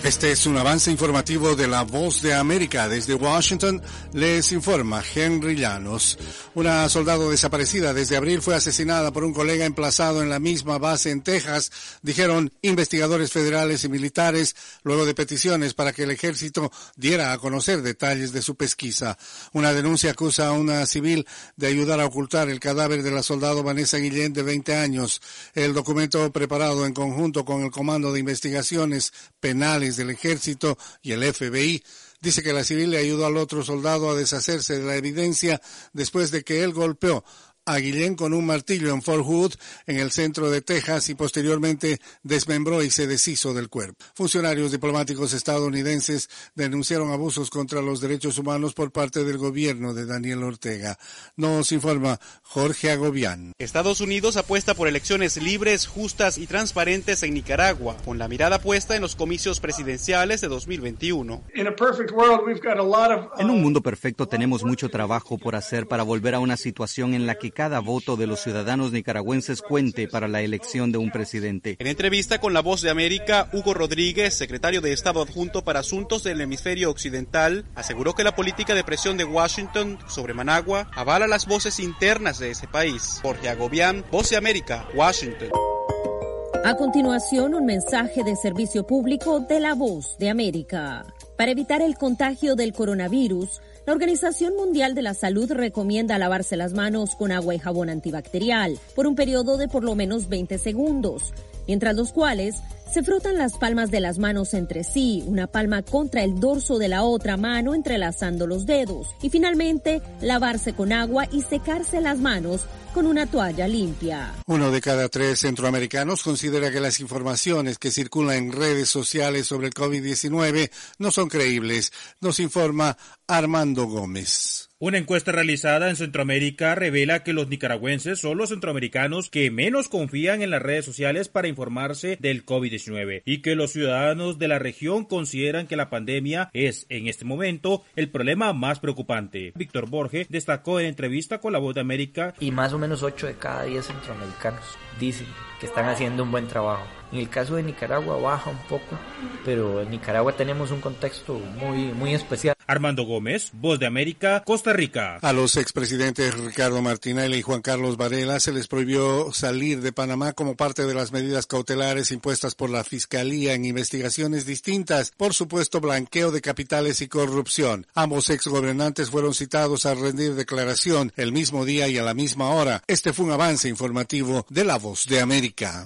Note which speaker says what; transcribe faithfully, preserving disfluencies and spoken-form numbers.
Speaker 1: Este es un avance informativo de La Voz de América. Desde Washington les informa Henry Llanos. Una soldado desaparecida desde abril fue asesinada por un colega emplazado en la misma base en Texas, dijeron investigadores federales y militares, luego de peticiones para que el ejército diera a conocer detalles de su pesquisa. Una denuncia acusa a una civil de ayudar a ocultar el cadáver de la soldado Vanessa Guillén, de veinte años. El documento, preparado en conjunto con el Comando de Investigaciones Penales del Ejército y el F B I, dice que la civil le ayudó al otro soldado a deshacerse de la evidencia después de que él golpeó a Guillén con un martillo en Fort Hood, en el centro de Texas, y posteriormente desmembró y se deshizo del cuerpo. Funcionarios diplomáticos estadounidenses denunciaron abusos contra los derechos humanos por parte del gobierno de Daniel Ortega. Nos informa Jorge Agobián.
Speaker 2: Estados Unidos apuesta por elecciones libres, justas y transparentes en Nicaragua, con la mirada puesta en los comicios presidenciales de dos mil veintiuno.
Speaker 3: En un mundo perfecto tenemos mucho trabajo por hacer para volver a una situación en la que cada voto de los ciudadanos nicaragüenses cuente para la elección de un presidente.
Speaker 2: En entrevista con La Voz de América, Hugo Rodríguez, secretario de Estado adjunto para Asuntos del Hemisferio Occidental, aseguró que la política de presión de Washington sobre Managua avala las voces internas de ese país. Jorge Agobián, Voz de América, Washington.
Speaker 4: A continuación, un mensaje de servicio público de La Voz de América. Para evitar el contagio del coronavirus, la Organización Mundial de la Salud recomienda lavarse las manos con agua y jabón antibacterial por un periodo de por lo menos veinte segundos, mientras los cuales se frotan las palmas de las manos entre sí, una palma contra el dorso de la otra mano entrelazando los dedos, y finalmente lavarse con agua y secarse las manos con una toalla limpia.
Speaker 1: Uno de cada tres centroamericanos considera que las informaciones que circulan en redes sociales sobre el COVID diecinueve no son creíbles, nos informa Armando Gómez.
Speaker 5: Una encuesta realizada en Centroamérica revela que los nicaragüenses son los centroamericanos que menos confían en las redes sociales para informarse del COVID diecinueve y que los ciudadanos de la región consideran que la pandemia es, en este momento, el problema más preocupante. Víctor Borges destacó en entrevista con La Voz de América.
Speaker 6: Y más o menos ocho de cada diez centroamericanos dicen que están haciendo un buen trabajo. En el caso de Nicaragua baja un poco, pero en Nicaragua tenemos un contexto muy, muy especial.
Speaker 5: Armando Gómez, Voz de América, Costa Rica.
Speaker 1: A los expresidentes Ricardo Martinelli y Juan Carlos Varela se les prohibió salir de Panamá como parte de las medidas cautelares impuestas por la Fiscalía en investigaciones distintas por supuesto blanqueo de capitales y corrupción. Ambos exgobernantes fueron citados a rendir declaración el mismo día y a la misma hora. Este fue un avance informativo de La Voz de América.